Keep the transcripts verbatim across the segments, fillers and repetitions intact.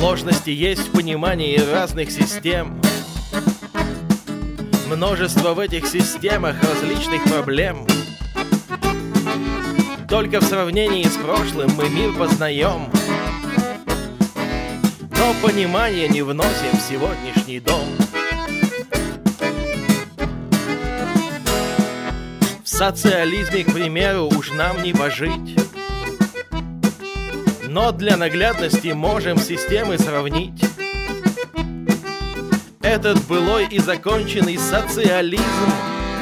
Сложности есть в понимании разных систем. Множество в этих системах различных проблем. Только в сравнении с прошлым мы мир познаем, но понимания не вносим в сегодняшний дом. В социализме, к примеру, уж нам не пожить, но для наглядности можем системы сравнить. Этот былой и законченный социализм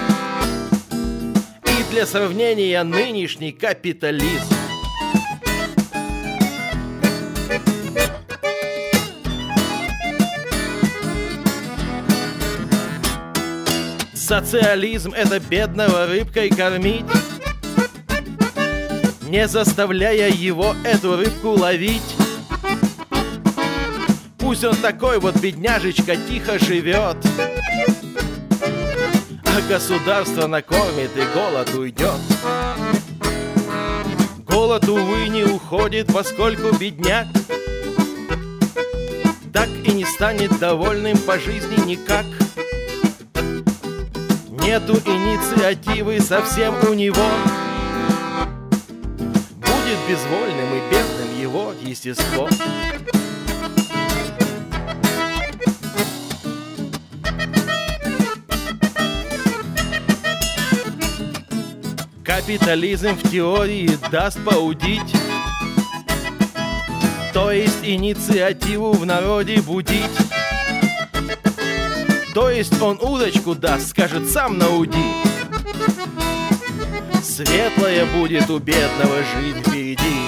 и для сравнения нынешний капитализм. Социализм — это бедного рыбкой кормить, не заставляя его эту рыбку ловить. Пусть он такой вот бедняжечка тихо живет, а государство накормит и голод уйдет. Голод, увы, не уходит, поскольку бедняк так и не станет довольным по жизни никак. Нету инициативы совсем у него, будет безвольным и бедным его естество. Капитализм в теории даст поудить, то есть инициативу в народе будить. То есть он удочку даст, скажет сам науди. Светлая будет у бедного жизнь впереди.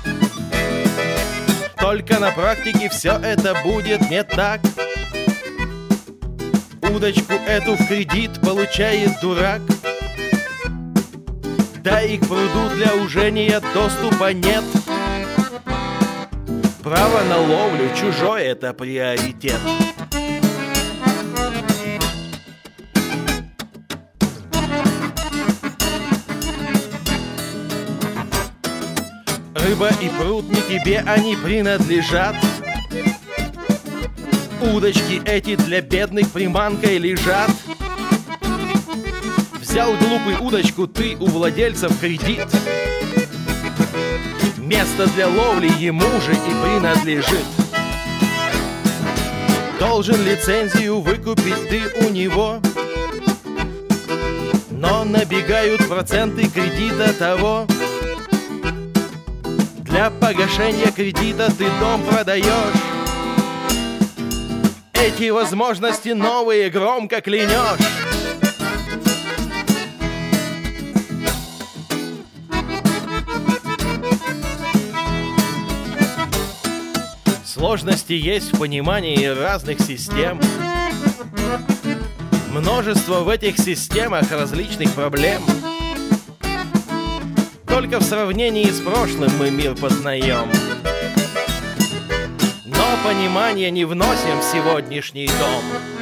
Только на практике все это будет не так. Удочку эту в кредит получает дурак, да и к пруду для ужения доступа нет. Право на ловлю чужой — это приоритет. Рыба и пруд не тебе, они принадлежат. Удочки эти для бедных приманкой лежат. Взял глупый удочку ты у владельца в кредит. Место для ловли ему же и принадлежит. Должен лицензию выкупить ты у него, но набегают проценты кредита того. Для погашения кредита ты дом продаешь. Эти возможности новые громко клянешь. Сложности есть в понимании разных систем. Множество в этих системах различных проблем. Только в сравнении с прошлым мы мир познаем, но понимания не вносим в сегодняшний дом.